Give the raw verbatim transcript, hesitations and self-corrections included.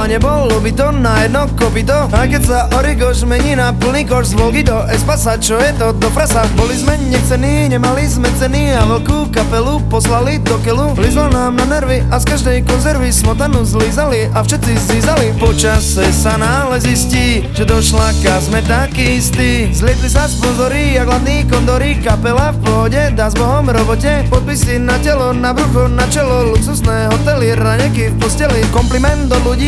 nebolo by to na jedno kopito. A keď sa Origoš mení na plný koš z Volgy do Espasa, čo je to do frasa? Boli sme nechcení, nemali sme ceny a veľkú kapelu poslali do keľu. Lizla nám na nervy a z každej konzervy smotanu zlízali a všetci zízali. Po čase sa náhle zistí, že do šlaka sme takí istí. Zlietli sa sponzory a hladný kondory, kapela v pohode, dá s Bohom robote. Podpisy na telo, na brucho, na čelo, luxusné hotely, raňeky v posteli. Kompliment od ľudí,